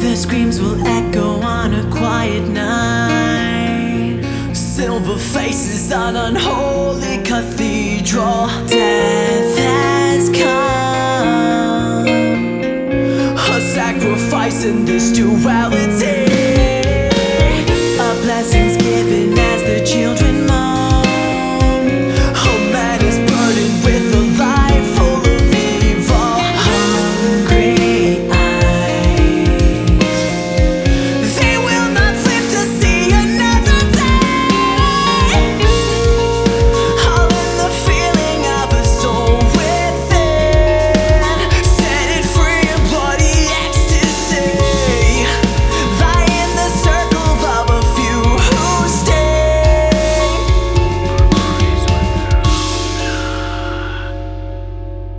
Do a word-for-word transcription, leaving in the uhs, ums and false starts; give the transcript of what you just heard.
Their screams will echo on a quiet night. Silver faces on unholy cathedral. Death has come, a sacrifice in this duality.